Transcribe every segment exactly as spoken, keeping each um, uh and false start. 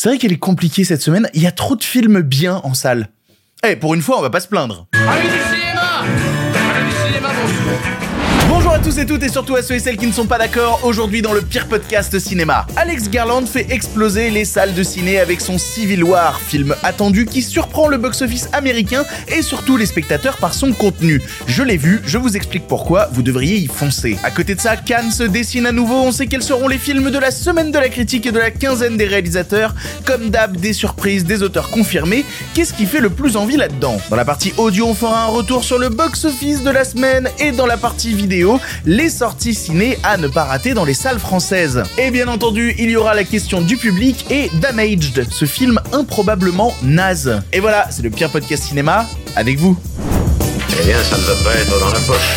C'est vrai qu'elle est compliquée cette semaine, il y a trop de films bien en salle. Eh, hey, pour une fois, on va pas se plaindre. Allez du cinéma Allez du cinéma, bonjour. Bonjour à tous et toutes et surtout à ceux et celles qui ne sont pas d'accord. Aujourd'hui dans le pire podcast cinéma, Alex Garland fait exploser les salles de ciné avec son Civil War, film attendu qui surprend le box-office américain et surtout les spectateurs par son contenu. Je l'ai vu, je vous explique pourquoi, vous devriez y foncer. À côté de ça, Cannes se dessine à nouveau, on sait quels seront les films de la semaine de la critique et de la quinzaine des réalisateurs. Comme d'hab, des surprises, des auteurs confirmés. Qu'est-ce qui fait le plus envie là-dedans ? Dans la partie audio, on fera un retour sur le box-office de la semaine et dans la partie vidéo, les sorties ciné à ne pas rater dans les salles françaises. Et bien entendu, il y aura la question du public et Damaged, ce film improbablement naze. Et voilà, c'est le pire podcast cinéma avec vous. Eh bien, ça ne va pas être dans la poche.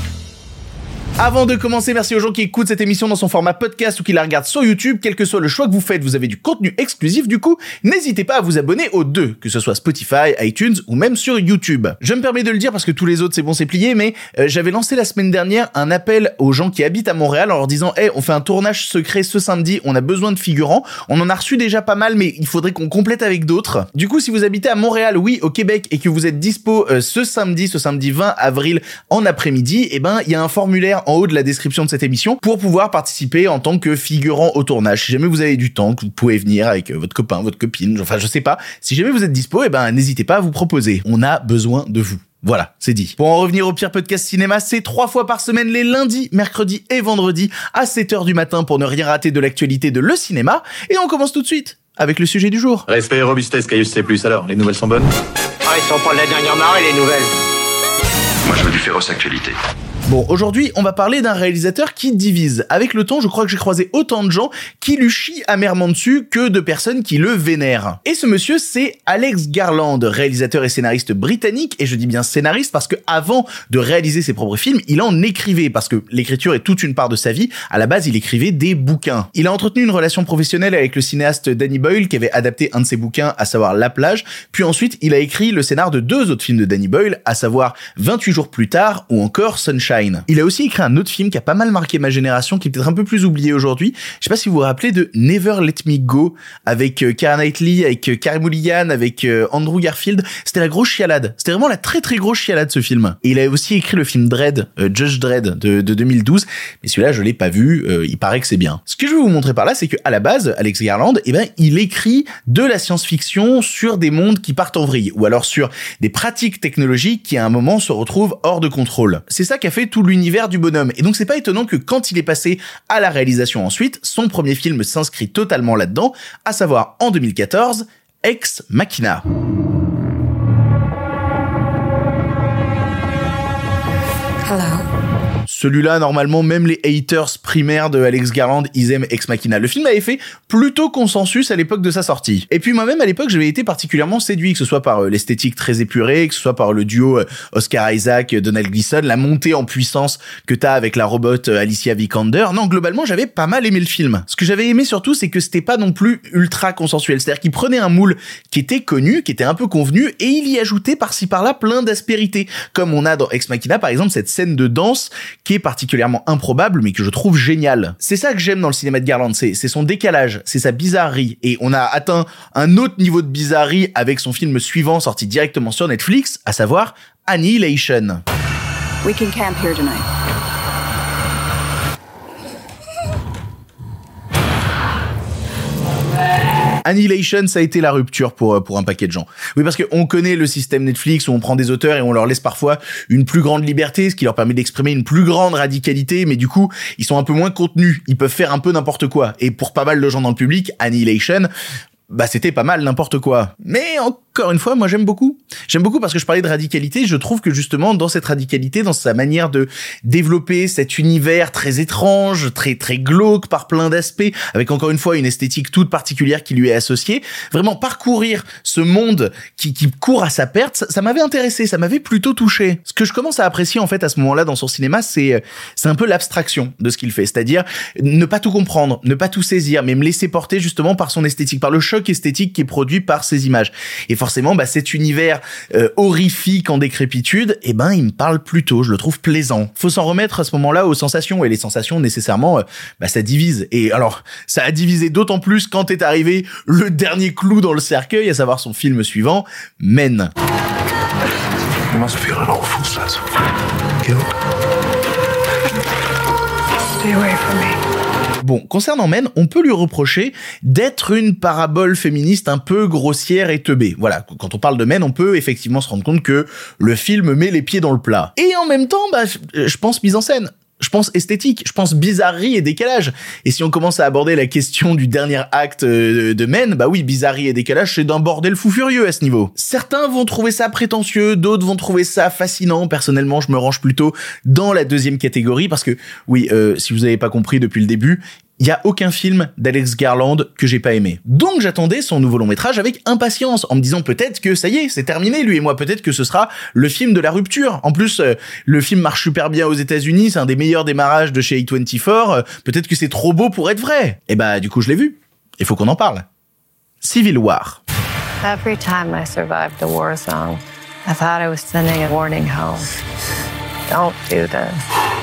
Avant de commencer, merci aux gens qui écoutent cette émission dans son format podcast ou qui la regardent sur YouTube. Quel que soit le choix que vous faites, vous avez du contenu exclusif. Du coup, n'hésitez pas à vous abonner aux deux, que ce soit Spotify, iTunes ou même sur YouTube. Je me permets de le dire parce que tous les autres, c'est bon, c'est plié, mais euh, j'avais lancé la semaine dernière un appel aux gens qui habitent à Montréal en leur disant « Hey, on fait un tournage secret ce samedi, on a besoin de figurants. » On en a reçu déjà pas mal, mais il faudrait qu'on complète avec d'autres. Du coup, si vous habitez à Montréal, oui, au Québec, et que vous êtes dispo euh, ce samedi, ce samedi vingt avril en après-midi, eh ben, il y a un formulaire en haut de la description de cette émission pour pouvoir participer en tant que figurant au tournage. Si jamais vous avez du temps, que vous pouvez venir avec votre copain, votre copine, enfin je sais pas. Si jamais vous êtes dispo, eh ben n'hésitez pas à vous proposer. On a besoin de vous. Voilà, c'est dit. Pour en revenir au pire podcast cinéma, c'est trois fois par semaine, les lundis, mercredis et vendredis, à sept heures du matin pour ne rien rater de l'actualité de le cinéma. Et on commence tout de suite avec le sujet du jour. Respect et robustesse, Caius C plus. Alors, les nouvelles sont bonnes ? Ah, ils sont pas de la dernière marée, les nouvelles. Moi, je veux du féroce actualité. Bon, aujourd'hui, on va parler d'un réalisateur qui divise. Avec le temps, je crois que j'ai croisé autant de gens qui lui chient amèrement dessus que de personnes qui le vénèrent. Et ce monsieur, c'est Alex Garland, réalisateur et scénariste britannique, et je dis bien scénariste parce que avant de réaliser ses propres films, il en écrivait, parce que l'écriture est toute une part de sa vie. À la base, il écrivait des bouquins. Il a entretenu une relation professionnelle avec le cinéaste Danny Boyle, qui avait adapté un de ses bouquins, à savoir La Plage, puis ensuite, il a écrit le scénar de deux autres films de Danny Boyle, à savoir vingt-huit jours plus tard, ou encore Sunshine. Il a aussi écrit un autre film qui a pas mal marqué ma génération, qui est peut-être un peu plus oublié aujourd'hui. Je sais pas si vous vous rappelez de Never Let Me Go, avec euh, Keira Knightley, avec euh, Carey Mulligan, avec euh, Andrew Garfield. C'était la grosse chialade. C'était vraiment la très très grosse chialade, ce film. Et il a aussi écrit le film Dredd, euh, Judge Dredd de, de deux mille douze. Mais celui-là, je l'ai pas vu. Euh, il paraît que c'est bien. Ce que je veux vous montrer par là, c'est que à la base, Alex Garland, eh ben, il écrit de la science-fiction sur des mondes qui partent en vrille, ou alors sur des pratiques technologiques qui à un moment se retrouvent hors de contrôle. C'est ça qu'a fait tout l'univers du bonhomme. Et donc c'est pas étonnant que quand il est passé à la réalisation ensuite, son premier film s'inscrit totalement là-dedans, à savoir en deux mille quatorze, Ex Machina. Hello. Celui-là, normalement, même les haters primaires de Alex Garland, ils aiment Ex Machina. Le film avait fait plutôt consensus à l'époque de sa sortie. Et puis moi-même, à l'époque, j'avais été particulièrement séduit, que ce soit par euh, l'esthétique très épurée, que ce soit par le duo euh, Oscar Isaac, Donald Gleason, la montée en puissance que t'as avec la robot euh, Alicia Vikander. Non, globalement, j'avais pas mal aimé le film. Ce que j'avais aimé surtout, c'est que c'était pas non plus ultra consensuel. C'est-à-dire qu'il prenait un moule qui était connu, qui était un peu convenu, et il y ajoutait par-ci par-là plein d'aspérités. Comme on a dans Ex Machina, par exemple, cette scène de danse qui est particulièrement improbable, mais que je trouve génial. C'est ça que j'aime dans le cinéma de Garland, c'est, c'est son décalage, c'est sa bizarrerie. Et on a atteint un autre niveau de bizarrerie avec son film suivant, sorti directement sur Netflix, à savoir Annihilation. We can camp here tonight. Annihilation, ça a été la rupture pour pour un paquet de gens. Oui, parce qu'on connaît le système Netflix où on prend des auteurs et on leur laisse parfois une plus grande liberté, ce qui leur permet d'exprimer une plus grande radicalité, mais du coup, ils sont un peu moins contenus. Ils peuvent faire un peu n'importe quoi. Et pour pas mal de gens dans le public, Annihilation, bah c'était pas mal n'importe quoi. Mais encore une fois, moi j'aime beaucoup. J'aime beaucoup parce que je parlais de radicalité, je trouve que justement dans cette radicalité, dans sa manière de développer cet univers très étrange, très très glauque par plein d'aspects, avec encore une fois une esthétique toute particulière qui lui est associée, vraiment parcourir ce monde qui, qui court à sa perte, ça, ça m'avait intéressé, ça m'avait plutôt touché. Ce que je commence à apprécier en fait à ce moment-là dans son cinéma, c'est c'est un peu l'abstraction de ce qu'il fait, c'est-à-dire ne pas tout comprendre, ne pas tout saisir, mais me laisser porter justement par son esthétique, par le choc esthétique qui est produit par ces images. Et forcément forcément, bah, cet univers euh, horrifique en décrépitude, eh ben, il me parle plutôt, je le trouve plaisant. Faut s'en remettre à ce moment-là aux sensations, et les sensations, nécessairement, euh, bah, ça divise. Et alors, ça a divisé d'autant plus quand est arrivé le dernier clou dans le cercueil, à savoir son film suivant, Men. You must feel an awful sense of guilt. Stay away from me. Bon, concernant Men, on peut lui reprocher d'être une parabole féministe un peu grossière et teubée. Voilà, quand on parle de Men, on peut effectivement se rendre compte que le film met les pieds dans le plat. Et en même temps, bah, je pense mise en scène. Je pense esthétique, je pense bizarrerie et décalage. Et si on commence à aborder la question du dernier acte de Men, bah oui, bizarrerie et décalage, c'est d'un bordel fou furieux à ce niveau. Certains vont trouver ça prétentieux, d'autres vont trouver ça fascinant. Personnellement, je me range plutôt dans la deuxième catégorie parce que, oui, euh, si vous avez pas compris depuis le début, il y a aucun film d'Alex Garland que j'ai pas aimé. Donc j'attendais son nouveau long métrage avec impatience, en me disant peut-être que ça y est, c'est terminé lui et moi, peut-être que ce sera le film de la rupture. En plus, euh, le film marche super bien aux États-Unis, c'est un des meilleurs démarrages de chez A vingt-quatre, euh, peut-être que c'est trop beau pour être vrai. Et bah du coup je l'ai vu, il faut qu'on en parle. Civil War. Every time I survived a war zone, I thought I was sending a warning home. Don't do this.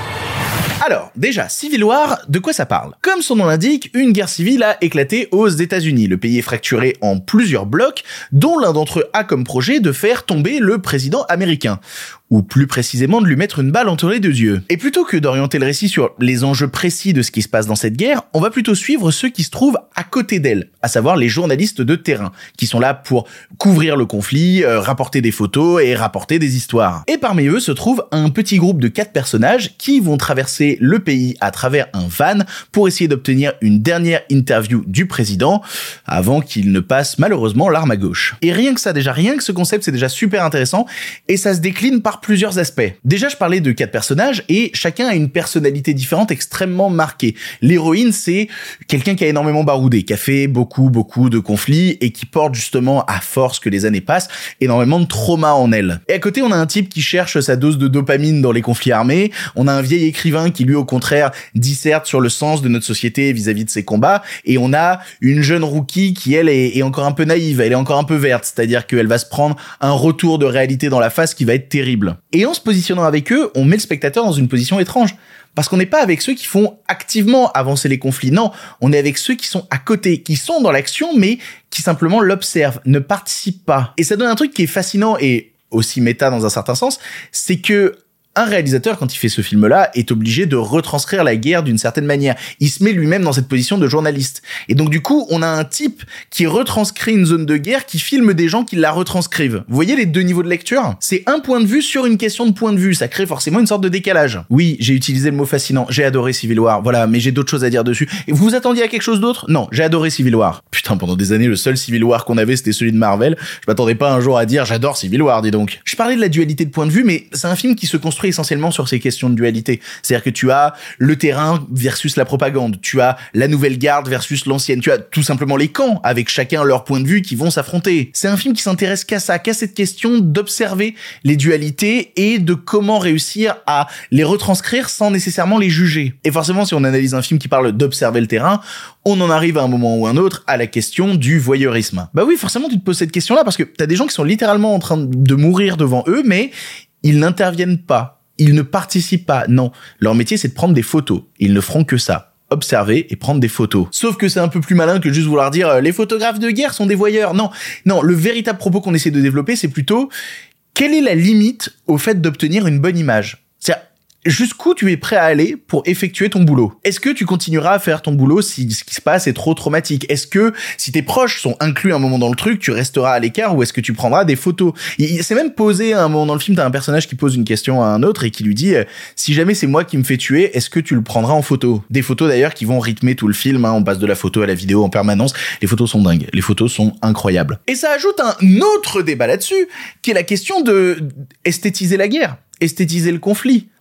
Alors, déjà, Civil War, de quoi ça parle? Comme son nom l'indique, une guerre civile a éclaté aux États-Unis. Le pays est fracturé en plusieurs blocs, dont l'un d'entre eux a comme projet de faire tomber le président américain. Ou plus précisément de lui mettre une balle entre les deux yeux. Et plutôt que d'orienter le récit sur les enjeux précis de ce qui se passe dans cette guerre, on va plutôt suivre ceux qui se trouvent à côté d'elle, à savoir les journalistes de terrain, qui sont là pour couvrir le conflit, euh, rapporter des photos et rapporter des histoires. Et parmi eux se trouve un petit groupe de quatre personnages qui vont traverser le pays à travers un van pour essayer d'obtenir une dernière interview du président avant qu'il ne passe malheureusement l'arme à gauche. Et rien que ça, déjà rien que ce concept, c'est déjà super intéressant et ça se décline par plusieurs aspects. Déjà, je parlais de quatre personnages et chacun a une personnalité différente extrêmement marquée. L'héroïne, c'est quelqu'un qui a énormément baroudé, qui a fait beaucoup, beaucoup de conflits et qui porte justement, à force que les années passent, énormément de trauma en elle. Et à côté, on a un type qui cherche sa dose de dopamine dans les conflits armés. On a un vieil écrivain qui, lui, au contraire, disserte sur le sens de notre société vis-à-vis de ces combats. Et on a une jeune rookie qui, elle, est, est encore un peu naïve. Elle est encore un peu verte. C'est-à-dire qu'elle va se prendre un retour de réalité dans la face qui va être terrible. Et en se positionnant avec eux, on met le spectateur dans une position étrange. Parce qu'on n'est pas avec ceux qui font activement avancer les conflits. Non, on est avec ceux qui sont à côté, qui sont dans l'action, mais qui simplement l'observent, ne participent pas. Et ça donne un truc qui est fascinant et aussi méta dans un certain sens, c'est que un réalisateur, quand il fait ce film-là, est obligé de retranscrire la guerre d'une certaine manière. Il se met lui-même dans cette position de journaliste. Et donc, du coup, on a un type qui retranscrit une zone de guerre, qui filme des gens qui la retranscrivent. Vous voyez les deux niveaux de lecture? C'est un point de vue sur une question de point de vue. Ça crée forcément une sorte de décalage. Oui, j'ai utilisé le mot fascinant. J'ai adoré Civil War. Voilà, mais j'ai d'autres choses à dire dessus. Et vous vous attendiez à quelque chose d'autre? Non, j'ai adoré Civil War. Putain, pendant des années, le seul Civil War qu'on avait, c'était celui de Marvel. Je m'attendais pas un jour à dire j'adore Civil War, dis donc. Je parlais de la dualité de point de vue, mais c'est un film qui se construit essentiellement sur ces questions de dualité. C'est-à-dire que tu as le terrain versus la propagande, tu as la nouvelle garde versus l'ancienne, tu as tout simplement les camps, avec chacun leur point de vue qui vont s'affronter. C'est un film qui s'intéresse qu'à ça, qu'à cette question d'observer les dualités et de comment réussir à les retranscrire sans nécessairement les juger. Et forcément, si on analyse un film qui parle d'observer le terrain, on en arrive à un moment ou un autre à la question du voyeurisme. Bah oui, forcément, tu te poses cette question-là parce que t'as des gens qui sont littéralement en train de mourir devant eux, mais ils n'interviennent pas. Ils ne participent pas, non. Leur métier, c'est de prendre des photos. Ils ne feront que ça. Observer et prendre des photos. Sauf que c'est un peu plus malin que juste vouloir dire euh, les photographes de guerre sont des voyeurs. Non, non, le véritable propos qu'on essaie de développer, c'est plutôt quelle est la limite au fait d'obtenir une bonne image? C'est-à-dire, jusqu'où tu es prêt à aller pour effectuer ton boulot? Est-ce que tu continueras à faire ton boulot si ce qui se passe est trop traumatique? Est-ce que si tes proches sont inclus un moment dans le truc, tu resteras à l'écart ou est-ce que tu prendras des photos? Il s'est même posé à un moment dans le film, t'as un personnage qui pose une question à un autre et qui lui dit « Si jamais c'est moi qui me fais tuer, est-ce que tu le prendras en photo ?» Des photos d'ailleurs qui vont rythmer tout le film, hein, on passe de la photo à la vidéo en permanence. Les photos sont dingues, les photos sont incroyables. Et ça ajoute un autre débat là-dessus, qui est la question de esthétiser la guerre. Esthétiser le conflit.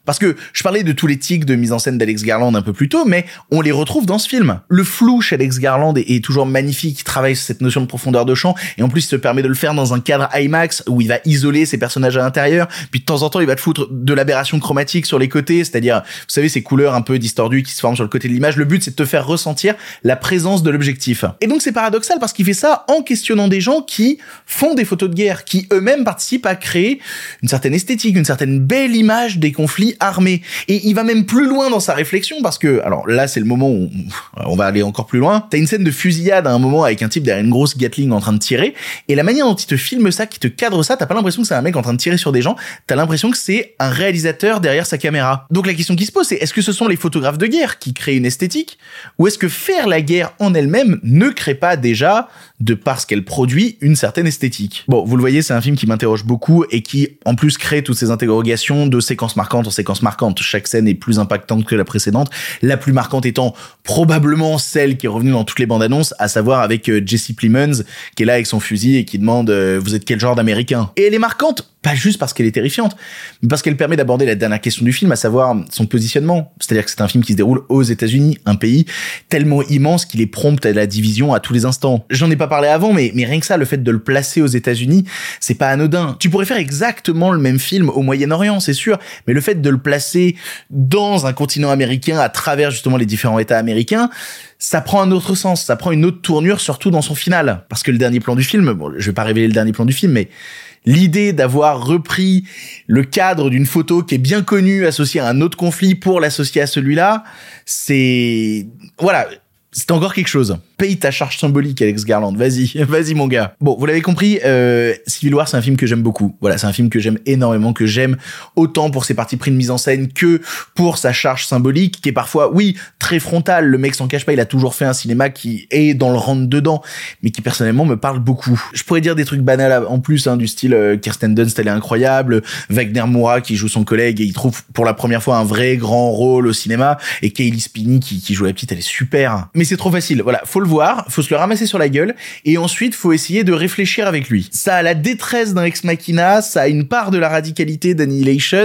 Parce que je parlais de tous les tics de mise en scène d'Alex Garland un peu plus tôt, mais on les retrouve dans ce film. Le flou chez Alex Garland est, est toujours magnifique, il travaille sur cette notion de profondeur de champ, et en plus il se permet de le faire dans un cadre IMAX où il va isoler ses personnages à l'intérieur, puis de temps en temps il va te foutre de l'aberration chromatique sur les côtés, c'est-à-dire, vous savez, ces couleurs un peu distordues qui se forment sur le côté de l'image. Le but, c'est de te faire ressentir la présence de l'objectif. Et donc c'est paradoxal parce qu'il fait ça en questionnant des gens qui font des photos de guerre, qui eux-mêmes participent à créer une certaine esthétique, une certaine belle image des conflits armés. Et il va même plus loin dans sa réflexion parce que, alors là, c'est le moment où on va aller encore plus loin. T'as une scène de fusillade à un moment avec un type derrière une grosse Gatling en train de tirer, et la manière dont il te filme ça, qui te cadre ça, t'as pas l'impression que c'est un mec en train de tirer sur des gens, t'as l'impression que c'est un réalisateur derrière sa caméra. Donc la question qui se pose, c'est est-ce que ce sont les photographes de guerre qui créent une esthétique, ou est-ce que faire la guerre en elle-même ne crée pas déjà, de parce qu'elle produit, une certaine esthétique? Bon, vous le voyez, c'est un film qui m'interroge beaucoup et qui, en plus, crée toutes ces interrogations de séquences marquantes en séquences marquantes. Chaque scène est plus impactante que la précédente, la plus marquante étant probablement celle qui est revenue dans toutes les bandes annonces, à savoir avec euh, Jesse Plemons, qui est là avec son fusil et qui demande euh, vous êtes quel genre d'américain? Et elle est marquante, pas juste parce qu'elle est terrifiante, mais parce qu'elle permet d'aborder la dernière question du film, à savoir son positionnement. C'est-à-dire que c'est un film qui se déroule aux États-Unis, un pays tellement immense qu'il est prompt à la division à tous les instants. J'en ai pas parlé avant, mais, mais rien que ça, le fait de le placer aux États-Unis, c'est pas anodin. Tu pourrais faire exactement le même film au Moyen-Orient, c'est sûr, mais le fait de le placer dans un continent américain, à travers justement les différents États américains, ça prend un autre sens, ça prend une autre tournure, surtout dans son final. Parce que le dernier plan du film, bon, je vais pas révéler le dernier plan du film, mais l'idée d'avoir repris le cadre d'une photo qui est bien connue, associée à un autre conflit pour l'associer à celui-là, c'est... Voilà, c'est encore quelque chose. Paye ta charge symbolique, Alex Garland. Vas-y, vas-y mon gars. Bon, vous l'avez compris, euh, Civil War, c'est un film que j'aime beaucoup. Voilà, c'est un film que j'aime énormément, que j'aime autant pour ses parties pris de mise en scène que pour sa charge symbolique, qui est parfois, oui, très frontale. Le mec s'en cache pas, il a toujours fait un cinéma qui est dans le rentre-dedans, mais qui personnellement me parle beaucoup. Je pourrais dire des trucs banals en plus, hein, du style euh, Kirsten Dunst, elle est incroyable, Wagner Moura qui joue son collègue et il trouve pour la première fois un vrai grand rôle au cinéma, et Kaylee Spinney qui, qui joue la petite, elle est super. Mais c'est trop facile, voilà, faut le voir, faut se le ramasser sur la gueule, et ensuite faut essayer de réfléchir avec lui. Ça a la détresse d'un Ex Machina, ça a une part de la radicalité d'Annihilation,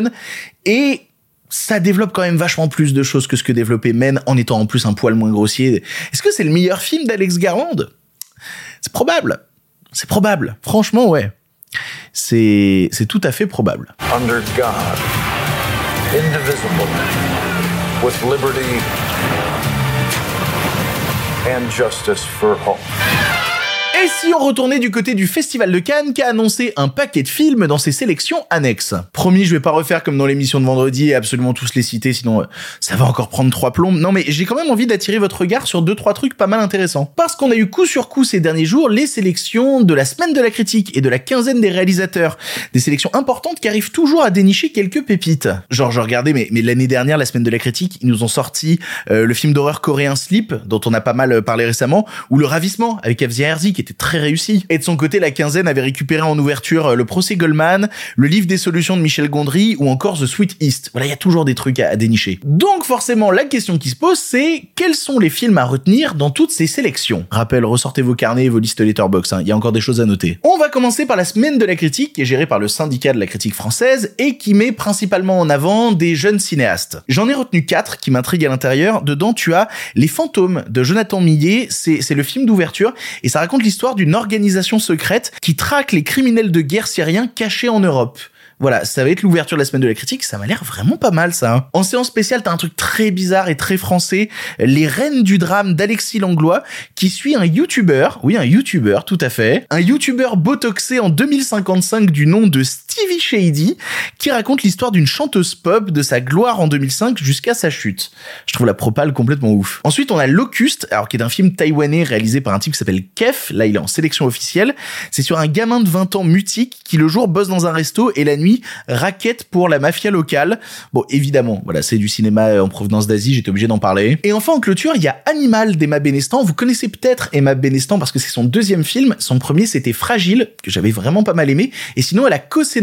et ça développe quand même vachement plus de choses que ce que développait Men, en étant en plus un poil moins grossier. Est-ce que c'est le meilleur film d'Alex Garland? C'est probable. C'est probable. Franchement, ouais. C'est, c'est tout à fait probable. Under God, indivisible, with liberty and justice for all. Et si on retournait du côté du Festival de Cannes qui a annoncé un paquet de films dans ses sélections annexes? Promis, je vais pas refaire comme dans l'émission de vendredi et absolument tous les citer, sinon euh, ça va encore prendre trois plombes. Non mais j'ai quand même envie d'attirer votre regard sur deux trois trucs pas mal intéressants. Parce qu'on a eu coup sur coup ces derniers jours les sélections de la semaine de la critique et de la quinzaine des réalisateurs. Des sélections importantes qui arrivent toujours à dénicher quelques pépites. Genre je regardais, mais, mais l'année dernière, la semaine de la critique, ils nous ont sorti euh, le film d'horreur coréen Sleep, dont on a pas mal parlé récemment, ou Le Ravissement avec Avzia Herzi qui était très réussi. Et de son côté, la quinzaine avait récupéré en ouverture Le Procès Goldman, Le Livre des solutions de Michel Gondry ou encore The Sweet East. Voilà, il y a toujours des trucs à, à dénicher. Donc forcément, la question qui se pose, c'est quels sont les films à retenir dans toutes ces sélections? Rappel, ressortez vos carnets et vos listes Letterboxd, hein, il y a encore des choses à noter. On va commencer par la semaine de la critique, qui est gérée par le syndicat de la critique française et qui met principalement en avant des jeunes cinéastes. J'en ai retenu quatre qui m'intriguent à l'intérieur. Dedans, tu as Les Fantômes de Jonathan Millet, c'est, c'est le film d'ouverture et ça raconte l'histoire d'une organisation secrète qui traque les criminels de guerre syriens cachés en Europe. Voilà, ça va être l'ouverture de la semaine de la critique, ça m'a l'air vraiment pas mal ça. Hein. En séance spéciale, t'as un truc très bizarre et très français, Les Reines du Drame d'Alexis Langlois, qui suit un youtubeur, oui un youtubeur tout à fait, un youtubeur botoxé en deux mille cinquante-cinq du nom de Stevie Shady, qui raconte l'histoire d'une chanteuse pop de sa gloire en deux mille cinq jusqu'à sa chute. Je trouve la propale complètement ouf. Ensuite, on a Locust, alors qui est un film taïwanais réalisé par un type qui s'appelle Kef, là il est en sélection officielle. C'est sur un gamin de vingt ans mutique qui le jour bosse dans un resto et la nuit raquette pour la mafia locale. Bon, évidemment, voilà, c'est du cinéma en provenance d'Asie, j'étais obligé d'en parler. Et enfin, en clôture, il y a Animal d'Emma Benestan. Vous connaissez peut-être Emma Benestan parce que c'est son deuxième film. Son premier, c'était Fragile, que j'avais vraiment pas mal aimé. Et sinon, elle a co-scénarisé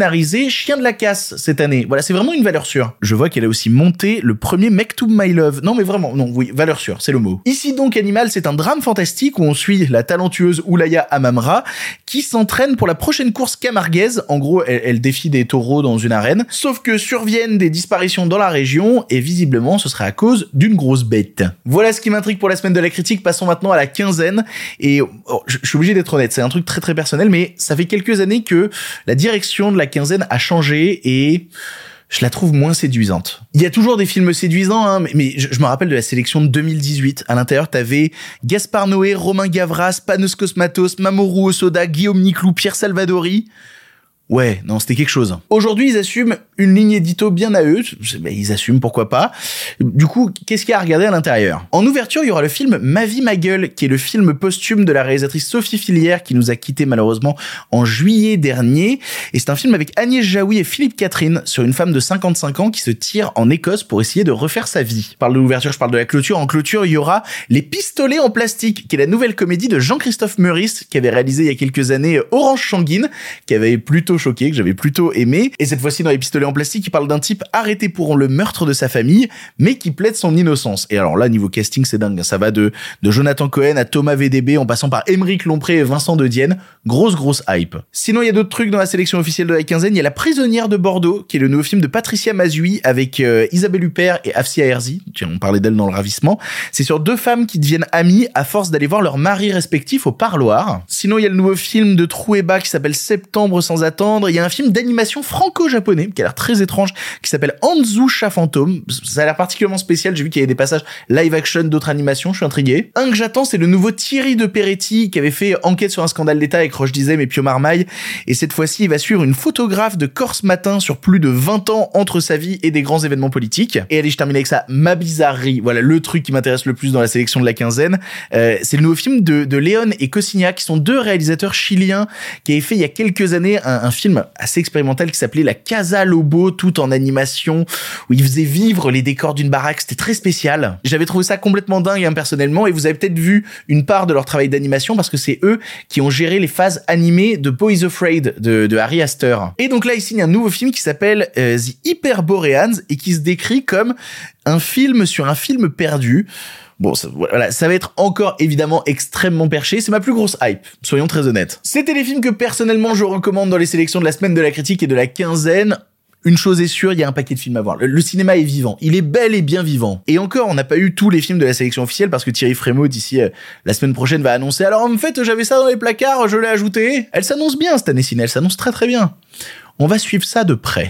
scénarisé Chien de la casse cette année. Voilà, c'est vraiment une valeur sûre. Je vois qu'elle a aussi monté le premier Mektoub My Love. Non, mais vraiment, non, oui, valeur sûre, c'est le mot. Ici donc, Animal, c'est un drame fantastique où on suit la talentueuse Oulaya Amamra qui s'entraîne pour la prochaine course camarguaise. En gros, elle, elle défie des taureaux dans une arène. Sauf que surviennent des disparitions dans la région et visiblement, ce serait à cause d'une grosse bête. Voilà ce qui m'intrigue pour la semaine de la critique. Passons maintenant à la quinzaine. Et oh, je, je suis obligé d'être honnête, c'est un truc très très personnel, mais ça fait quelques années que la direction de la quinzaine a changé et je la trouve moins séduisante. Il y a toujours des films séduisants, hein, mais, mais je, je me rappelle de la sélection de deux mille dix-huit. À l'intérieur, t'avais Gaspard Noé, Romain Gavras, Panos Cosmatos, Mamoru Hosoda, Guillaume Niclou, Pierre Salvadori. Ouais, non, c'était quelque chose. Aujourd'hui, ils assument une ligne édito bien à eux. Ben, ils assument, pourquoi pas. Du coup, qu'est-ce qu'il y a à regarder à l'intérieur ? En ouverture, il y aura le film Ma vie, ma gueule, qui est le film posthume de la réalisatrice Sophie Filière, qui nous a quittés malheureusement en juillet dernier. Et c'est un film avec Agnès Jaoui et Philippe Catherine sur une femme de cinquante-cinq ans qui se tire en Écosse pour essayer de refaire sa vie. Je parle de l'ouverture, je parle de la clôture. En clôture, il y aura Les Pistolets en plastique, qui est la nouvelle comédie de Jean-Christophe Meurice, qui avait réalisé il y a quelques années Orange Sanguine, qui avait plutôt choqué, que j'avais plutôt aimé. Et cette fois-ci, dans Les Pistolets en plastique, il parle d'un type arrêté pour le meurtre de sa famille, mais qui plaide son innocence. Et alors là, niveau casting, c'est dingue. Ça va de, de Jonathan Cohen à Thomas V D B, en passant par Émeric Lompré et Vincent De Dienne. Grosse, grosse hype. Sinon, il y a d'autres trucs dans la sélection officielle de la quinzaine. Il y a La Prisonnière de Bordeaux, qui est le nouveau film de Patricia Mazui avec euh, Isabelle Huppert et Afsia Herzi. Tiens, on parlait d'elle dans Le Ravissement. C'est sur deux femmes qui deviennent amies à force d'aller voir leurs maris respectifs au parloir. Sinon, il y a le nouveau film de Trueba qui s'appelle Septembre sans attendre. Il y a un film d'animation franco-japonais qui a l'air très étrange, qui s'appelle Anzu Chat Fantôme. Ça a l'air particulièrement spécial. J'ai vu qu'il y avait des passages live action d'autres animations. Je suis intrigué. Un que j'attends, c'est le nouveau Thierry de Peretti qui avait fait Enquête sur un scandale d'État avec Roche Dizem et Pio Marmaille. Et cette fois-ci, il va suivre une photographe de Corse Matin sur plus de vingt ans entre sa vie et des grands événements politiques. Et allez, je termine avec ça. Ma bizarrerie. Voilà le truc qui m'intéresse le plus dans la sélection de la quinzaine. Euh, c'est le nouveau film de, de Léon et Cossignac, qui sont deux réalisateurs chiliens qui avaient fait il y a quelques années un, un film assez expérimental qui s'appelait La Casa Lobo, tout en animation, où ils faisaient vivre les décors d'une baraque. C'était très spécial. J'avais trouvé ça complètement dingue, hein, personnellement, et vous avez peut-être vu une part de leur travail d'animation parce que c'est eux qui ont géré les phases animées de Boys Afraid de, de Harry Astor. Et donc là, ils signent un nouveau film qui s'appelle euh, The Hyperboreans et qui se décrit comme un film sur un film perdu. Bon, ça, voilà, ça va être encore évidemment extrêmement perché. C'est ma plus grosse hype, soyons très honnêtes. C'était les films que personnellement je recommande dans les sélections de la semaine de la critique et de la quinzaine. Une chose est sûre, il y a un paquet de films à voir. Le, le cinéma est vivant. Il est bel et bien vivant. Et encore, on n'a pas eu tous les films de la sélection officielle parce que Thierry Frémaux, d'ici euh, la semaine prochaine, va annoncer. Alors en fait, j'avais ça dans les placards, je l'ai ajouté. Elle s'annonce bien cette année ciné, elle s'annonce très très bien. On va suivre ça de près.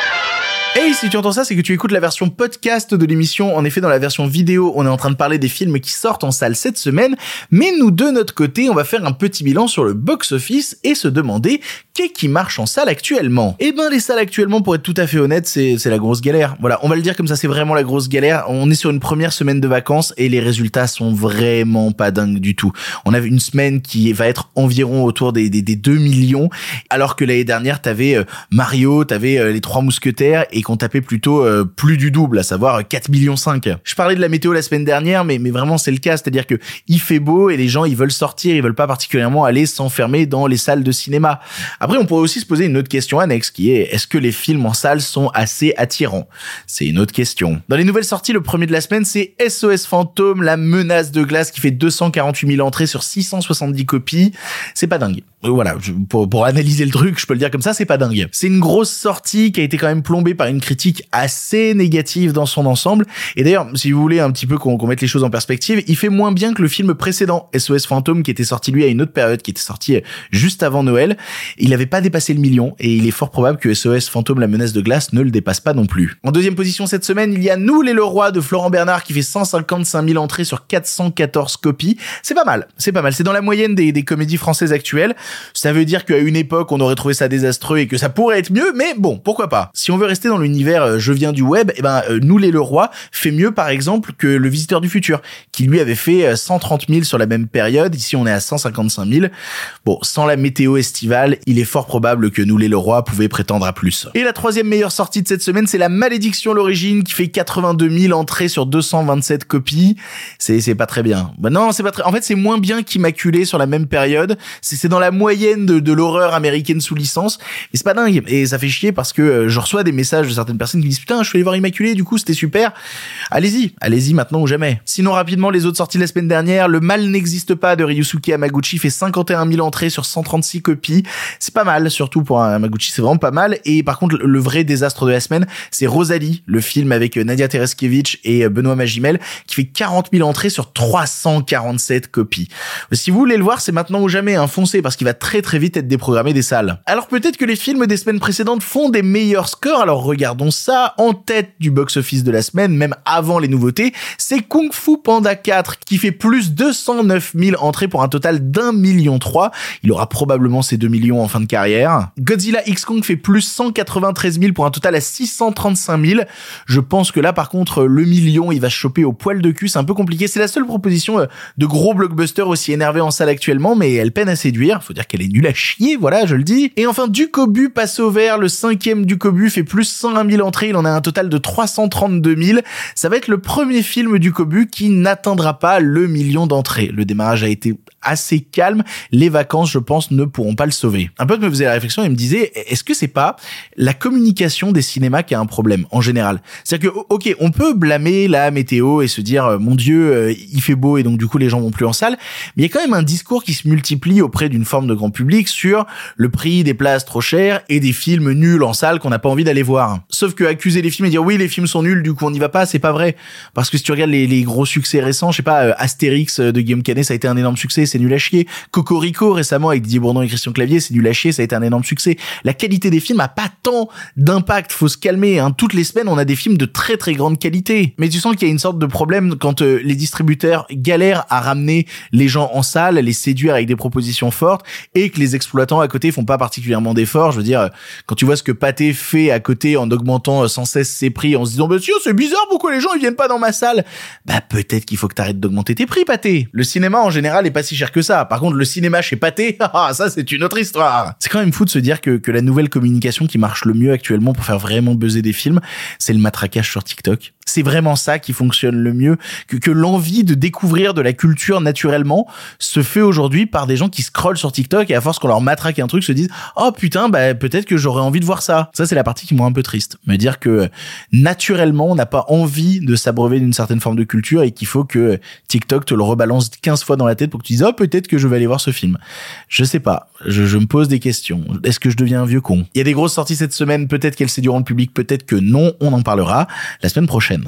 Hey, si tu entends ça, c'est que tu écoutes la version podcast de l'émission. En effet, dans la version vidéo, on est en train de parler des films qui sortent en salle cette semaine. Mais nous, de notre côté, on va faire un petit bilan sur le box-office et se demander qu'est-ce qui marche en salle actuellement. Eh ben, les salles actuellement, pour être tout à fait honnête, c'est, c'est la grosse galère. Voilà, on va le dire comme ça, c'est vraiment la grosse galère. On est sur une première semaine de vacances et les résultats sont vraiment pas dingues du tout. On a une semaine qui va être environ autour des, des, des deux millions, alors que l'année dernière, t'avais euh, Mario, t'avais euh, les Trois Mousquetaires et qu'on tapait plutôt euh, plus du double, à savoir quatre virgule cinq millions. Je parlais de la météo la semaine dernière, mais, mais vraiment c'est le cas, c'est-à-dire que il fait beau et les gens ils veulent sortir, ils veulent pas particulièrement aller s'enfermer dans les salles de cinéma. Après, on pourrait aussi se poser une autre question annexe qui est, est-ce que les films en salle sont assez attirants ? C'est une autre question. Dans les nouvelles sorties, le premier de la semaine, c'est S O S Fantôme, la menace de glace, qui fait deux cent quarante-huit mille entrées sur six cent soixante-dix copies. C'est pas dingue. Voilà, je, pour, pour analyser le truc, je peux le dire comme ça, c'est pas dingue. C'est une grosse sortie qui a été quand même plombée par une critique assez négative dans son ensemble. Et d'ailleurs, si vous voulez un petit peu qu'on, qu'on mette les choses en perspective, il fait moins bien que le film précédent, S O S Fantôme, qui était sorti lui à une autre période, qui était sorti juste avant Noël. Il avait pas dépassé le million et il est fort probable que S O S Fantôme, la menace de glace ne le dépasse pas non plus. En deuxième position cette semaine, il y a Nous les Leroy de Florent Bernard qui fait cent cinquante-cinq mille entrées sur quatre cent quatorze copies. C'est pas mal, c'est pas mal. C'est dans la moyenne des, des comédies françaises actuelles. Ça veut dire qu'à une époque, on aurait trouvé ça désastreux et que ça pourrait être mieux, mais bon, pourquoi pas. Si on veut rester dans dans l'univers euh, je viens du web, et ben euh, Nous les Leroy fait mieux par exemple que Le Visiteur du Futur, qui lui avait fait euh, cent trente mille sur la même période. Ici on est à cent cinquante-cinq mille. Bon, sans la météo estivale, il est fort probable que Nous les Leroy pouvaient prétendre à plus. Et la troisième meilleure sortie de cette semaine, c'est La Malédiction l'origine, qui fait quatre-vingt-deux mille entrées sur deux cent vingt-sept copies. C'est c'est pas très bien. Bah non, c'est pas très. En fait, c'est moins bien qu'Immaculée sur la même période. C'est c'est dans la moyenne de, de l'horreur américaine sous licence. Et c'est pas dingue. Et ça fait chier parce que euh, je reçois des messages de certaines personnes qui disent putain, je suis allé voir Immaculée, du coup c'était super. Allez-y, allez-y maintenant ou jamais. Sinon rapidement, les autres sorties de la semaine dernière, Le Mal n'existe pas de Ryusuke Hamaguchi fait cinquante et un mille entrées sur cent trente-six copies. C'est pas mal, surtout pour un Hamaguchi, c'est vraiment pas mal. Et par contre, le vrai désastre de la semaine, c'est Rosalie, le film avec Nadia Tereskevich et Benoît Magimel, qui fait quarante mille entrées sur trois cent quarante-sept copies. Si vous voulez le voir, c'est maintenant ou jamais, hein, foncez, parce qu'il va très très vite être déprogrammé des salles. Alors peut-être que les films des semaines précédentes font des meilleurs scores, alors regardons ça. En tête du box-office de la semaine, même avant les nouveautés, c'est Kung Fu Panda quatre, qui fait plus deux cent neuf mille entrées pour un total d'un million trois. Il aura probablement ses deux millions en fin de carrière. Godzilla X Kong fait plus cent quatre-vingt-treize mille pour un total à six cent trente-cinq mille. Je pense que là, par contre, le million, il va se choper au poil de cul. C'est un peu compliqué. C'est la seule proposition de gros blockbuster aussi énervé en salle actuellement, mais elle peine à séduire. Faut dire qu'elle est nulle à chier, voilà, je le dis. Et enfin, Ducobu passe au vert. Le cinquième Ducobu fait plus cent un mille entrées. Il en a un total de trois cent trente-deux mille. Ça va être le premier film Ducobu qui n'atteindra pas le million d'entrées. Le démarrage a été assez calme. Les vacances, je pense, ne pourront pas le sauver. Un pote me faisait la réflexion et me disait, est-ce que c'est pas la communication des cinémas qui a un problème, en général? C'est-à-dire que, ok, on peut blâmer la météo et se dire, mon Dieu, il fait beau et donc du coup les gens vont plus en salle, mais il y a quand même un discours qui se multiplie auprès d'une forme de grand public sur le prix des places trop chères et des films nuls en salle qu'on n'a pas envie d'aller voir. Sauf que accuser les films et dire oui, les films sont nuls, du coup on n'y va pas, c'est pas vrai. Parce que si tu regardes les, les gros succès récents, je sais pas, Astérix de Guillaume Canet, ça a été un énorme succès, c'est nul à chier. Cocorico récemment avec Didier Bourdon et Christian Clavier, c'est nul à chier, ça a été un énorme succès. La qualité des films a pas tant d'impact, faut se calmer, hein. Toutes les semaines on a des films de très très grande qualité. Mais tu sens qu'il y a une sorte de problème quand euh, les distributeurs galèrent à ramener les gens en salle, à les séduire avec des propositions fortes, et que les exploitants à côté font pas particulièrement d'efforts. Je veux dire, quand tu vois ce que Pathé fait à côté en augmentant sans cesse ses prix, en se disant bah si, c'est bizarre, pourquoi les gens ils viennent pas dans ma salle? Bah peut-être qu'il faut que t'arrêtes d'augmenter tes prix, Pathé. Le cinéma en général est pas si cher que ça. Par contre, le cinéma chez Pathé, ah ça c'est une autre histoire. C'est quand même fou de se dire que que la nouvelle communication qui marche le mieux actuellement pour faire vraiment buzzer des films, c'est le matraquage sur TikTok. C'est vraiment ça qui fonctionne le mieux, que, que l'envie de découvrir de la culture naturellement se fait aujourd'hui par des gens qui scrollent sur TikTok et à force qu'on leur matraque un truc se disent « Oh putain, bah peut-être que j'aurais envie de voir ça ». Ça, c'est la partie qui me rend un peu triste. Me dire que naturellement, on n'a pas envie de s'abreuver d'une certaine forme de culture et qu'il faut que TikTok te le rebalance quinze fois dans la tête pour que tu dises « Oh, peut-être que je vais aller voir ce film ». Je sais pas. Je, je me pose des questions. Est-ce que je deviens un vieux con? Il y a des grosses sorties cette semaine. Peut-être qu'elles séduiront le public, peut-être que non. On en parlera la semaine prochaine.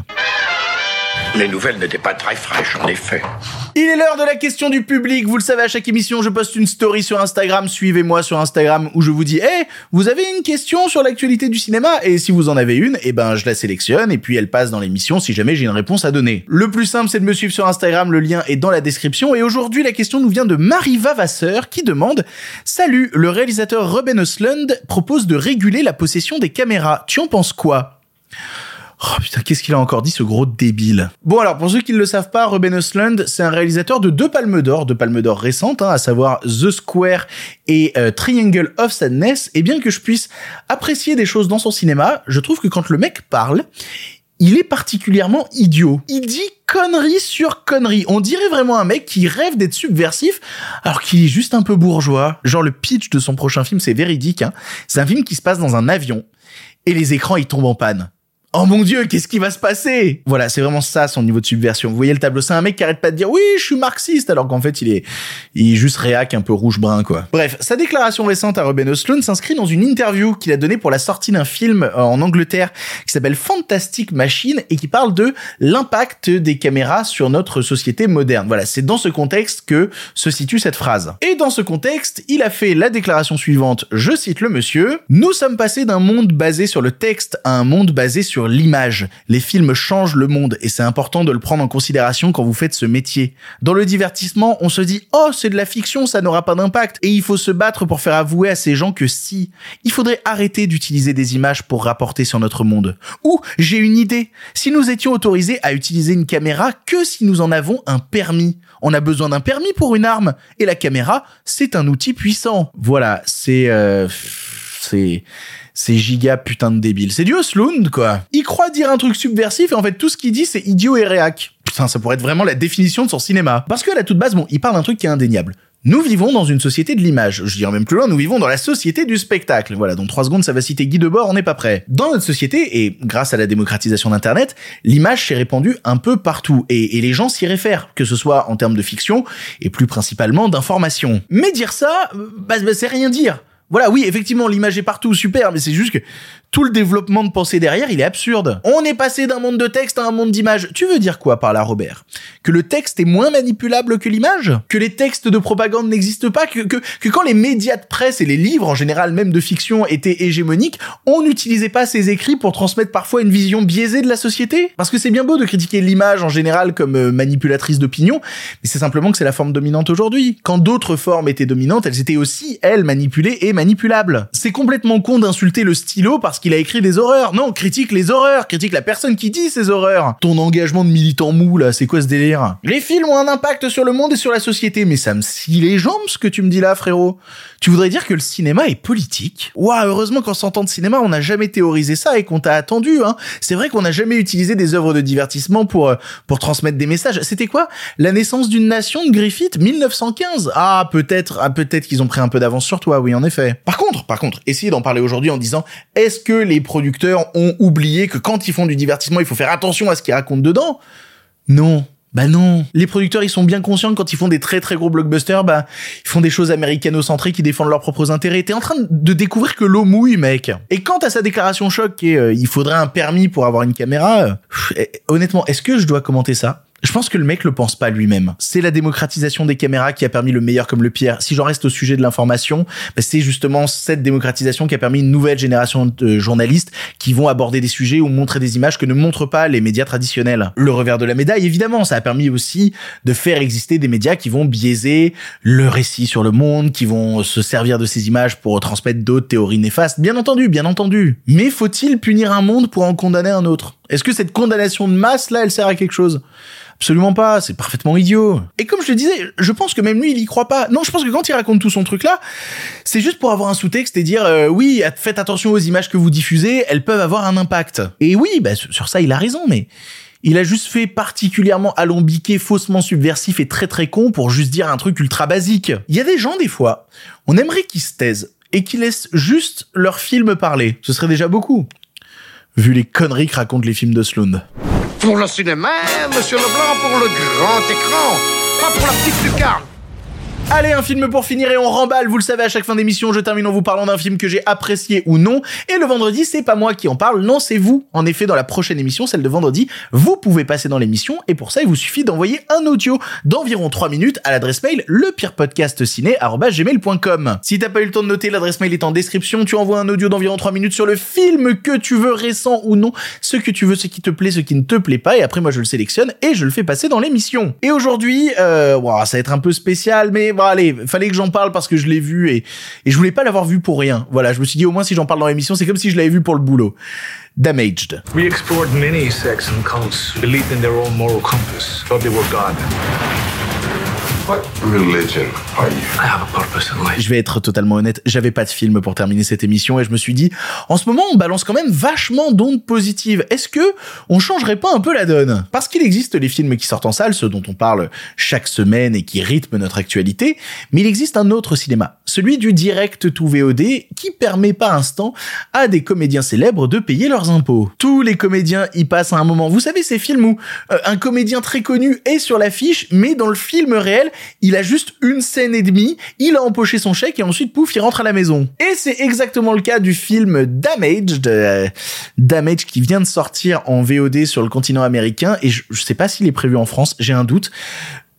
Les nouvelles n'étaient pas très fraîches, en effet. Il est l'heure de la question du public. Vous le savez, à chaque émission, je poste une story sur Instagram. Suivez-moi sur Instagram où je vous dis « Hey, vous avez une question sur l'actualité du cinéma ?» Et si vous en avez une, eh ben, je la sélectionne et puis elle passe dans l'émission si jamais j'ai une réponse à donner. Le plus simple, c'est de me suivre sur Instagram. Le lien est dans la description. Et aujourd'hui, la question nous vient de Mariva Vasseur qui demande « Salut, le réalisateur Ruben Östlund propose de réguler la possession des caméras. Tu en penses quoi ?» Oh putain, qu'est-ce qu'il a encore dit, ce gros débile. Bon alors, pour ceux qui ne le savent pas, Ruben Östlund, c'est un réalisateur de deux palmes d'or, deux palmes d'or récentes, hein, à savoir The Square et euh, Triangle of Sadness. Et bien que je puisse apprécier des choses dans son cinéma, je trouve que quand le mec parle, il est particulièrement idiot. Il dit connerie sur connerie. On dirait vraiment un mec qui rêve d'être subversif, alors qu'il est juste un peu bourgeois. Genre le pitch de son prochain film, c'est véridique, hein. C'est un film qui se passe dans un avion, et les écrans, ils tombent en panne. Oh mon Dieu, qu'est-ce qui va se passer? Voilà, c'est vraiment ça son niveau de subversion. Vous voyez le tableau, c'est un mec qui arrête pas de dire oui, je suis marxiste, alors qu'en fait il est, il est juste réac un peu rouge-brun quoi. Bref, sa déclaration récente à Ruben Östlund s'inscrit dans une interview qu'il a donnée pour la sortie d'un film en Angleterre qui s'appelle Fantastic Machine et qui parle de l'impact des caméras sur notre société moderne. Voilà, c'est dans ce contexte que se situe cette phrase. Et dans ce contexte, il a fait la déclaration suivante, je cite le monsieur: « Nous sommes passés d'un monde basé sur le texte à un monde basé sur sur l'image. Les films changent le monde et c'est important de le prendre en considération quand vous faites ce métier. Dans le divertissement, on se dit « Oh, c'est de la fiction, ça n'aura pas d'impact » et il faut se battre pour faire avouer à ces gens que si. Il faudrait arrêter d'utiliser des images pour rapporter sur notre monde. Ou, j'ai une idée, si nous étions autorisés à utiliser une caméra que si nous en avons un permis. On a besoin d'un permis pour une arme et la caméra, c'est un outil puissant. Voilà, c'est... Euh, c'est... C'est giga putain de débile. C'est du Östlund, quoi. Il croit dire un truc subversif et en fait, tout ce qu'il dit, c'est idiot et réac. Putain, ça pourrait être vraiment la définition de son cinéma. Parce que à la toute base, bon, il parle d'un truc qui est indéniable. Nous vivons dans une société de l'image. Je dirais même plus loin, nous vivons dans la société du spectacle. Voilà, dans trois secondes, ça va citer Guy Debord, on n'est pas prêt. Dans notre société, et grâce à la démocratisation d'Internet, l'image s'est répandue un peu partout. Et, et les gens s'y réfèrent, que ce soit en termes de fiction, et plus principalement d'information. Mais dire ça, bah, bah c'est rien dire. Voilà, oui, effectivement, l'image est partout, super, mais c'est juste que tout le développement de pensée derrière, il est absurde. On est passé d'un monde de texte à un monde d'image. Tu veux dire quoi par là, Robert? Que le texte est moins manipulable que l'image? Que les textes de propagande n'existent pas? Que, que, que quand les médias de presse et les livres, en général même de fiction, étaient hégémoniques, on n'utilisait pas ces écrits pour transmettre parfois une vision biaisée de la société? Parce que c'est bien beau de critiquer l'image en général comme euh, manipulatrice d'opinion, mais c'est simplement que c'est la forme dominante aujourd'hui. Quand d'autres formes étaient dominantes, elles étaient aussi, elles, manipulées et manipulables. C'est complètement con d'insulter le stylo parce qu'il a écrit des horreurs. Non, critique les horreurs, critique la personne qui dit ces horreurs. Ton engagement de militant mou, là, c'est quoi ce délire? Les films ont un impact sur le monde et sur la société, mais ça me scie les jambes ce que tu me dis là, frérot. Tu voudrais dire que le cinéma est politique? Ouah, heureusement qu'en cent ans de cinéma, on n'a jamais théorisé ça et qu'on t'a attendu, hein. C'est vrai qu'on n'a jamais utilisé des œuvres de divertissement pour, pour transmettre des messages. C'était quoi? La naissance d'une nation de Griffith, mille neuf cent quinze? Ah, peut-être, ah, peut-être qu'ils ont pris un peu d'avance sur toi, oui, en effet. Par contre, par contre, essayez d'en parler aujourd'hui en disant, est-ce que les producteurs ont oublié que quand ils font du divertissement, il faut faire attention à ce qu'ils racontent dedans? Non. Bah non. Les producteurs, ils sont bien conscients que quand ils font des très très gros blockbusters, bah, ils font des choses américano-centrées qui défendent leurs propres intérêts. T'es en train de découvrir que l'eau mouille, mec. Et quant à sa déclaration choc qui est, euh, il faudrait un permis pour avoir une caméra, euh, pff, honnêtement, est-ce que je dois commenter ça? Je pense que le mec le pense pas lui-même. C'est la démocratisation des caméras qui a permis le meilleur comme le pire. Si j'en reste au sujet de l'information, bah c'est justement cette démocratisation qui a permis une nouvelle génération de journalistes qui vont aborder des sujets ou montrer des images que ne montrent pas les médias traditionnels. Le revers de la médaille, évidemment, ça a permis aussi de faire exister des médias qui vont biaiser le récit sur le monde, qui vont se servir de ces images pour transmettre d'autres théories néfastes. Bien entendu, bien entendu. Mais faut-il punir un monde pour en condamner un autre? Est-ce que cette condamnation de masse, là, elle sert à quelque chose? Absolument pas, c'est parfaitement idiot. Et comme je le disais, je pense que même lui, il y croit pas. Non, je pense que quand il raconte tout son truc là, c'est juste pour avoir un sous-texte et dire euh, oui, faites attention aux images que vous diffusez, elles peuvent avoir un impact. Et oui, bah sur ça, il a raison, mais il a juste fait particulièrement alambiqué, faussement subversif et très très con pour juste dire un truc ultra basique. Il y a des gens, des fois, on aimerait qu'ils se taisent et qu'ils laissent juste leur film parler. Ce serait déjà beaucoup, vu les conneries que racontent les films d'Östlund. Pour le cinéma, monsieur Leblanc, pour le grand écran, pas pour la petite lucarne. Allez, un film pour finir et on remballe. Vous le savez, à chaque fin d'émission, je termine en vous parlant d'un film que j'ai apprécié ou non. Et le vendredi, c'est pas moi qui en parle, non, c'est vous. En effet, dans la prochaine émission, celle de vendredi, vous pouvez passer dans l'émission et pour ça, il vous suffit d'envoyer un audio d'environ trois minutes à l'adresse mail lepirepodcastciné arobase gmail point com. Si t'as pas eu le temps de noter, l'adresse mail est en description. Tu envoies un audio d'environ trois minutes sur le film que tu veux, récent ou non, ce que tu veux, ce qui te plaît, ce qui ne te plaît pas. Et après, moi, je le sélectionne et je le fais passer dans l'émission. Et aujourd'hui, euh, wow, ça va être un peu spécial, mais bon, allez, fallait que j'en parle parce que je l'ai vu et, et je voulais pas l'avoir vu pour rien. Voilà, je me suis dit au moins si j'en parle dans l'émission, c'est comme si je l'avais vu pour le boulot. Damaged. We explored many sects and cults, believed in their own moral compass, thought they were God. What religion are you? I have a purpose in life. Je vais être totalement honnête, j'avais pas de film pour terminer cette émission et je me suis dit, en ce moment on balance quand même vachement d'ondes positives. Est-ce que on changerait pas un peu la donne? Parce qu'il existe les films qui sortent en salle, ceux dont on parle chaque semaine et qui rythment notre actualité, mais il existe un autre cinéma, celui du direct to V O D, qui permet par instant à des comédiens célèbres de payer leurs impôts. Tous les comédiens y passent à un moment. Vous savez ces films où euh, un comédien très connu est sur l'affiche, mais dans le film réel, il a juste une scène et demie, il a empoché son chèque et ensuite, pouf, il rentre à la maison. Et c'est exactement le cas du film Damaged, euh, Damaged qui vient de sortir en V O D sur le continent américain et je, je sais pas s'il est prévu en France, j'ai un doute.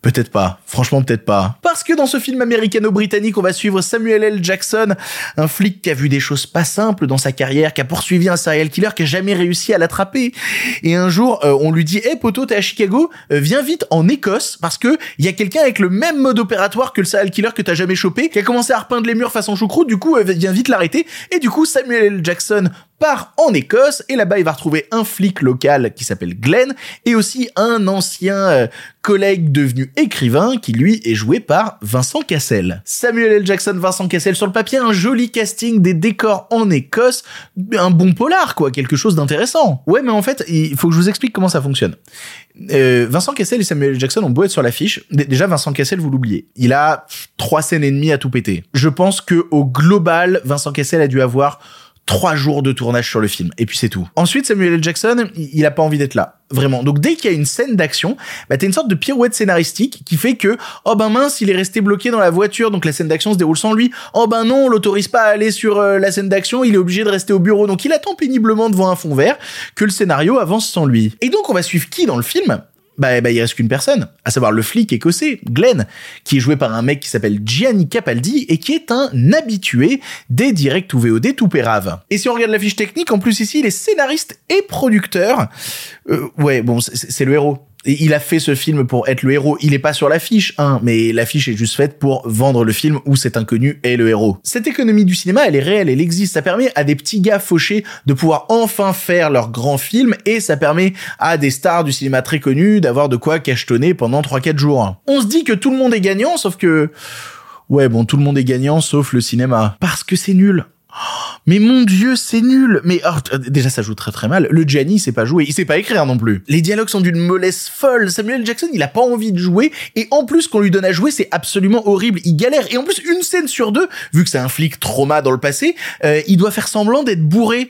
Peut-être pas. Franchement, peut-être pas. Parce que dans ce film américano-britannique, on va suivre Samuel L. Jackson, un flic qui a vu des choses pas simples dans sa carrière, qui a poursuivi un serial killer qui a jamais réussi à l'attraper. Et un jour, euh, on lui dit « Hey poto, t'es à Chicago, euh, viens vite en Écosse, parce que il y a quelqu'un avec le même mode opératoire que le serial killer que t'as jamais chopé, qui a commencé à repeindre les murs façon choucroute, du coup, euh, viens vite l'arrêter. » Et du coup, Samuel L. Jackson part en Écosse, et là-bas, il va retrouver un flic local qui s'appelle Glenn, et aussi un ancien euh, collègue devenu écrivain, qui lui est joué par Vincent Cassel. Samuel L. Jackson, Vincent Cassel, sur le papier, un joli casting, des décors en Écosse, un bon polar, quoi, quelque chose d'intéressant. Ouais, mais en fait, il faut que je vous explique comment ça fonctionne. Euh, Vincent Cassel et Samuel L. Jackson ont beau être sur l'affiche. D- déjà, Vincent Cassel, vous l'oubliez. Il a trois scènes et demie à tout péter. Je pense que au global, Vincent Cassel a dû avoir trois jours de tournage sur le film, et puis c'est tout. Ensuite, Samuel L. Jackson, il a pas envie d'être là. Vraiment. Donc, dès qu'il y a une scène d'action, bah, t'as une sorte de pirouette scénaristique qui fait que, oh ben mince, il est resté bloqué dans la voiture, donc la scène d'action se déroule sans lui. Oh ben non, on l'autorise pas à aller sur euh, la scène d'action, il est obligé de rester au bureau. Donc, il attend péniblement devant un fond vert que le scénario avance sans lui. Et donc, on va suivre qui dans le film ? Bah, bah, il reste qu'une personne, à savoir le flic écossais, Glenn, qui est joué par un mec qui s'appelle Gianni Capaldi et qui est un habitué des directs ou V O D tout pérave. Et si on regarde la fiche technique, en plus ici, il est scénariste et producteur. Euh, ouais, bon, c'est, c'est le héros. Et il a fait ce film pour être le héros. Il est pas sur l'affiche, hein, mais l'affiche est juste faite pour vendre le film où cet inconnu est le héros. Cette économie du cinéma, elle est réelle, elle existe. Ça permet à des petits gars fauchés de pouvoir enfin faire leur grand film, et ça permet à des stars du cinéma très connus d'avoir de quoi cachetonner pendant trois quatre jours. On se dit que tout le monde est gagnant, sauf que... Ouais, bon, tout le monde est gagnant, sauf le cinéma. Parce que c'est nul. Mais mon Dieu, c'est nul. Mais oh, déjà, ça joue très très mal. Le Gianni, il sait pas jouer, il sait pas écrire non plus. Les dialogues sont d'une mollesse folle. Samuel L. Jackson, il a pas envie de jouer, et en plus, qu'on lui donne à jouer, c'est absolument horrible. Il galère, et en plus, une scène sur deux, vu que c'est un flic trauma dans le passé, euh, il doit faire semblant d'être bourré.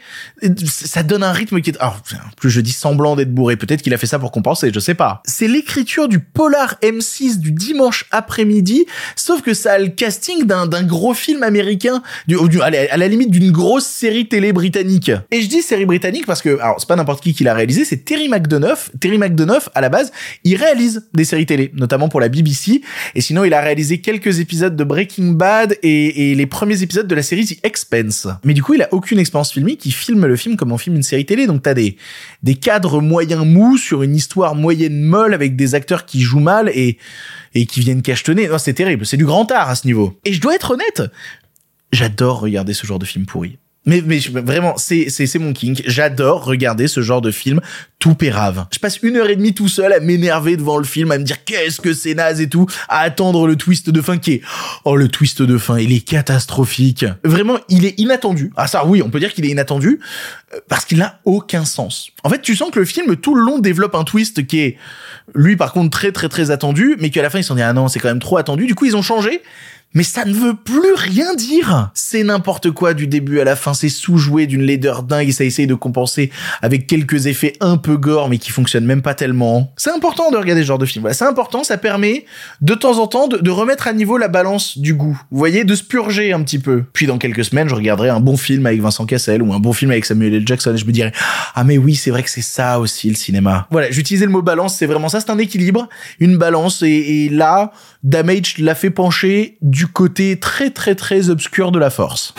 Ça donne un rythme qui est... Alors, plus je dis semblant d'être bourré, peut-être qu'il a fait ça pour compenser, je sais pas. C'est l'écriture du polar M six du dimanche après-midi, sauf que ça a le casting d'un, d'un gros film américain, du, du, à, la, à la limite d'une grosse série télé britannique. Et je dis série britannique parce que, alors, c'est pas n'importe qui qui l'a réalisé, c'est Terry McDonough. Terry McDonough, à la base, il réalise des séries télé, notamment pour la B B C, et sinon, il a réalisé quelques épisodes de Breaking Bad et, et les premiers épisodes de la série The Expanse. Mais du coup, il a aucune expérience filmique, il filme le film comme on filme une série télé, donc t'as des, des cadres moyens mous sur une histoire moyenne molle avec des acteurs qui jouent mal et, et qui viennent cachetonner. Non, c'est terrible, c'est du grand art à ce niveau. Et je dois être honnête, j'adore regarder ce genre de film pourri. Mais, mais vraiment, c'est, c'est, c'est mon kink. J'adore regarder ce genre de film tout pérave. Je passe une heure et demie tout seul à m'énerver devant le film, à me dire qu'est-ce que c'est naze et tout, à attendre le twist de fin qui est... Oh, le twist de fin, il est catastrophique. Vraiment, il est inattendu. Ah ça, oui, on peut dire qu'il est inattendu, parce qu'il n'a aucun sens. En fait, tu sens que le film, tout le long, développe un twist qui est, lui, par contre, très, très, très attendu, mais qu'à la fin, ils se sont dit, ah non, c'est quand même trop attendu. Du coup, ils ont changé. Mais ça ne veut plus rien dire. C'est n'importe quoi du début à la fin, c'est sous-joué d'une laideur dingue et ça essaye de compenser avec quelques effets un peu gore mais qui fonctionnent même pas tellement. C'est important de regarder ce genre de film. Voilà, c'est important, ça permet de temps en temps de, de remettre à niveau la balance du goût. Vous voyez, de se purger un petit peu. Puis dans quelques semaines, je regarderai un bon film avec Vincent Cassel ou un bon film avec Samuel L. Jackson et je me dirai ah mais oui, c'est vrai que c'est ça aussi le cinéma. Voilà, j'utilisais le mot balance, c'est vraiment ça, c'est un équilibre, une balance et, et là, Damage l'a fait pencher du côté très très très obscur de la force.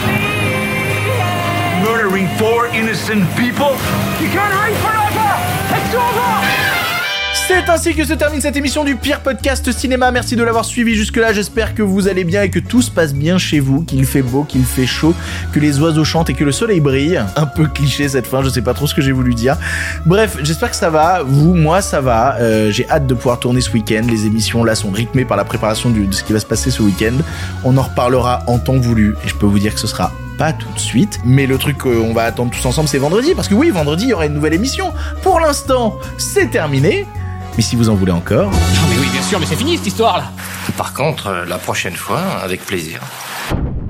Murdering four innocent people? You can't wait forever! It's over! C'est ainsi que se termine cette émission du pire podcast cinéma. Merci de l'avoir suivi jusque-là. J'espère que vous allez bien et que tout se passe bien chez vous, qu'il fait beau, qu'il fait chaud, que les oiseaux chantent et que le soleil brille. Un peu cliché cette fin, je sais pas trop ce que j'ai voulu dire. Bref, j'espère que ça va. Vous, moi, ça va. Euh, j'ai hâte de pouvoir tourner ce week-end. Les émissions là sont rythmées par la préparation du, de ce qui va se passer ce week-end. On en reparlera en temps voulu et je peux vous dire que ce sera pas tout de suite, mais le truc qu'on va attendre tous ensemble, c'est vendredi, parce que oui, vendredi, il y aura une nouvelle émission. Pour l'instant, c'est terminé. Mais si vous en voulez encore... Ah mais oui, bien sûr, mais c'est fini cette histoire-là. Par contre, la prochaine fois, avec plaisir.